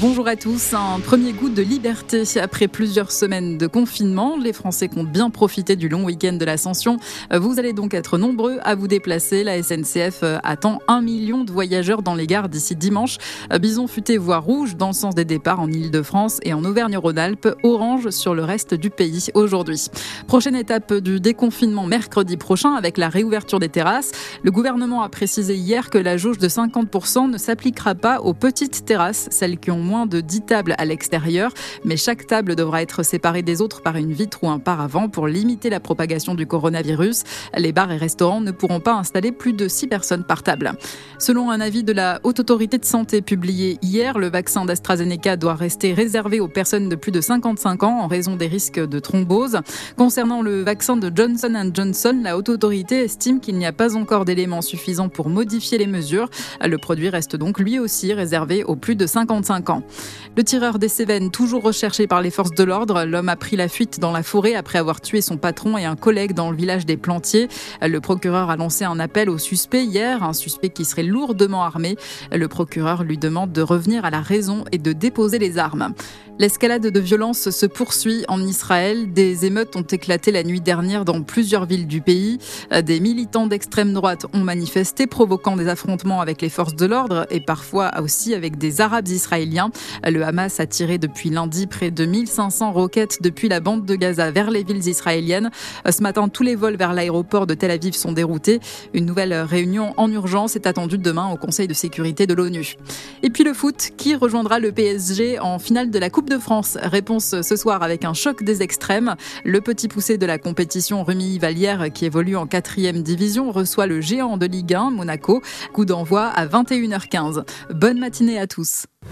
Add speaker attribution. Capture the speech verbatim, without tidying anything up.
Speaker 1: Bonjour à tous, un premier goût de liberté après plusieurs semaines de confinement. Les Français comptent bien profiter du long week-end de l'Ascension. Vous allez donc être nombreux à vous déplacer. La S N C F attend un million de voyageurs dans les gares d'ici dimanche. Bison futé voie rouge dans le sens des départs en Ile-de-France et en Auvergne-Rhône-Alpes, orange sur le reste du pays aujourd'hui. Prochaine étape du déconfinement mercredi prochain avec la réouverture des terrasses. Le gouvernement a précisé hier que la jauge de cinquante pour cent ne s'appliquera pas aux petites terrasses, celles qui ont moins de dix tables à l'extérieur, mais chaque table devra être séparée des autres par une vitre ou un paravent pour limiter la propagation du coronavirus. Les bars et restaurants ne pourront pas installer plus de six personnes par table. Selon un avis de la Haute Autorité de Santé publié hier, le vaccin d'AstraZeneca doit rester réservé aux personnes de plus de cinquante-cinq ans en raison des risques de thrombose. Concernant le vaccin de Johnson and Johnson, la Haute Autorité estime qu'il n'y a pas encore d'éléments suffisants pour modifier les mesures. Le produit reste donc lui aussi réservé aux plus de cinquante-cinq ans. Le tireur des Cévennes, toujours recherché par les forces de l'ordre, l'homme a pris la fuite dans la forêt après avoir tué son patron et un collègue dans le village des Plantiers. Le procureur a lancé un appel au suspect hier, un suspect qui serait lourdement armé. Le procureur lui demande de revenir à la raison et de déposer les armes. L'escalade de violence se poursuit en Israël. Des émeutes ont éclaté la nuit dernière dans plusieurs villes du pays. Des militants d'extrême droite ont manifesté, provoquant des affrontements avec les forces de l'ordre et parfois aussi avec des Arabes israéliens. Le Hamas a tiré depuis lundi près de mille cinq cents roquettes depuis la bande de Gaza vers les villes israéliennes. Ce matin, tous les vols vers l'aéroport de Tel Aviv sont déroutés. Une nouvelle réunion en urgence est attendue demain au Conseil de sécurité de l'ONU. Et puis le foot, qui rejoindra le P S G en finale de la Coupe de France? Réponse ce soir avec un choc des extrêmes. Le petit poussé de la compétition, Remy Vallière, qui évolue en quatrième division, reçoit le géant de Ligue un, Monaco. Coup d'envoi à vingt et une heures quinze. Bonne matinée à tous.